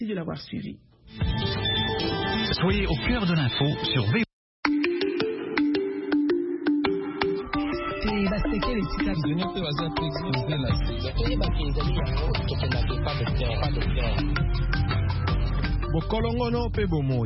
de l'avoir suivi. Soyez au cœur de l'info sur V. Bokolongono pe bomoi.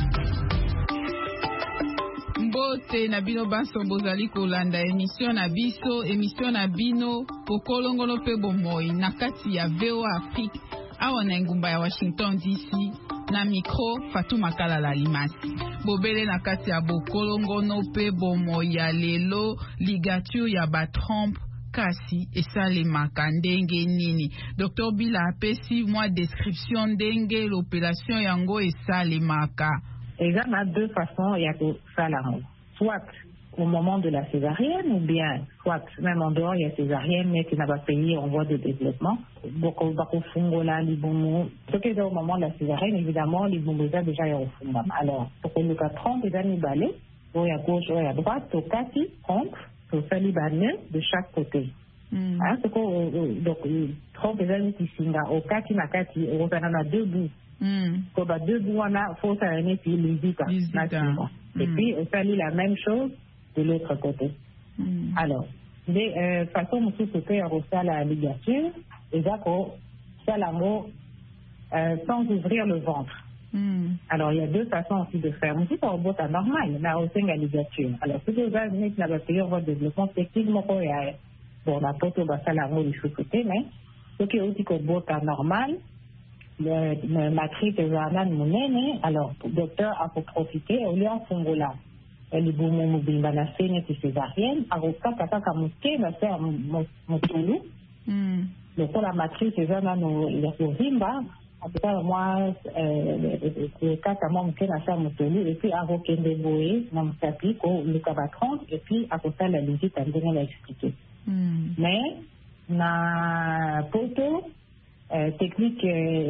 Mbote na bino banso bozali kolanda émission na bino Bokolongono pe bomoi na kati ya VOA Afrique awa na ngumba ya Washington DC na micro Fatuma Kalala Limasi. Bobele na kati ya Bokolongono pe bomoi ya lelo ligature ya ba Trump kasi esalemaka ndenge nini. Dr Bila apesi mwa description ndenge l'opération yango esalemaka. Il y a deux façons il y a que ça soit au moment de la césarienne ou bien soit même en dehors il y a césarienne mais qui n'a pas payé en voie de développement. Beaucoup fungola libomo. Ce qui est au moment de la césarienne évidemment libomo déjà est au fond. Alors pour le cas 30 des années balais, ou à gauche ou à droite, au cas 30 au libanais de chaque côté. Hein, donc 30 des années qui singa au cas qui n'a qu'à on a deux bouts. Comme deux bouts on a faut s'arrêter puis l'hésita. Et puis on fait la même chose de l'autre côté. Alors de façon nous sauter à la ligature et d'accord ça l'amour sans ouvrir le ventre. Alors il y a deux façons aussi de faire. Moi c'est un bot normal mais aussi la ligature. Alors ce que vous avez dit la période de développement techniquement il y a bon la photo bah ça l'amour il faut côté mais ce qui est aussi que bot normal le matrice de Zanan Mounene, alors le docteur a pour profiter au lieu en Fongola. Le boumou moubimba na sene qui césarienne, a roka kaka kamuke na faire motulu. Donc pour la matrice de Zanan Moubimba, en tout cas moi le kaka momuke na faire motulu et puis a rokende boé na mutapi ko le kabatron et puis à côté la visite à donner l'a expliqué. Mais na poto technique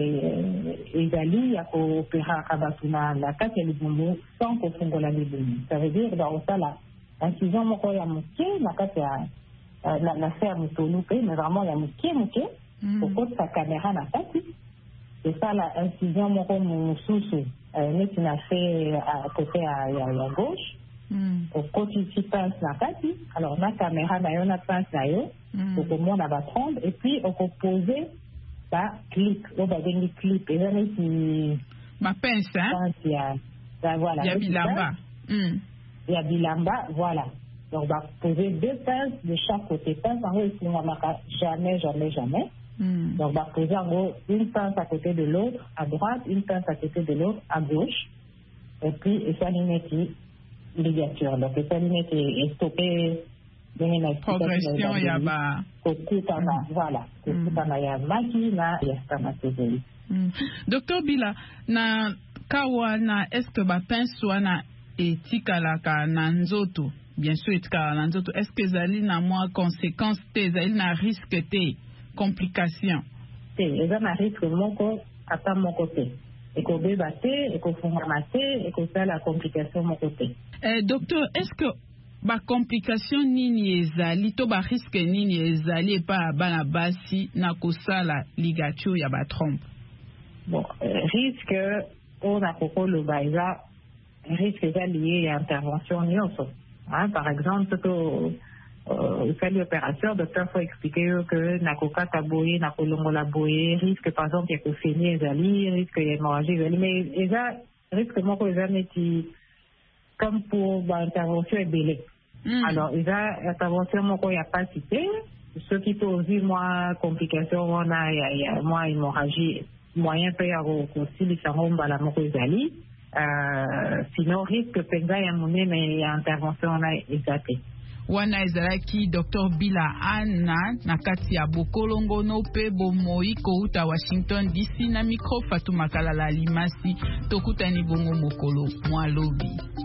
ezali ya koopéra kabatuna la kati ya libumbu sans kofungola libumbu. Ça veut dire dans ça la incision moko ya moke na kati ya na faire mutolu pe mais vraiment ya moke pour sa caméra na kati. C'est ça la incision moko mususu neti na fait à côté ya gauche. Au côté ci pince na kati. Alors na caméra na yo na pince na yo pour que mon va prendre et puis on peut poser ça clip on va donner clip et là qui ma pince hein voilà il y a bilamba il y a bilamba voilà donc on va poser deux pinces de chaque côté pince en gros ici on va jamais donc on va poser en gros une pince à côté de l'autre à droite une pince à côté de l'autre à gauche et puis ça limite ligature donc ça limite est stoppé progression ya ba voilà kutana ya maki na ya spermatozoïde. Docteur Bila na kawana est-ce que ba pince wana etikalaka na nzoto bien sûr etikala na nzoto est-ce que zali na moi conséquence te zali na risque te complication te eza na risque moko ata moko te ekobeba te ekofungama te ekosala complication moko te. Docteur est-ce que ba complication nini ezali to ba risque nini ezali pa bana basi na kosala ligature ya ba trompe? Bon, risque on a kokolo baïza risque est lié à intervention nyonso. Hein, par exemple que fait l'opération, docteur faut expliquer que nakoka taboye nakolongola boye risque par exemple que saigner ezali risque hémorragie ezali mais eza risque moko ezali ti comme pour l'intervention ebele. Alors, il y a intervention moko ya pas cité. Ce qui peut aussi moins complications, on a il y a moins hémorragie moyen peut y avoir aussi les saromba la moko ezali. Sinon risque penza ya mone mais ya intervention on a exacté. Wana ezalaki Dr Bila Anna na kati ya Bokolongono pe bomoi kouta Washington DC na micro Fatuma Kalala Limasi tokutani bongo mokolo mwalobi.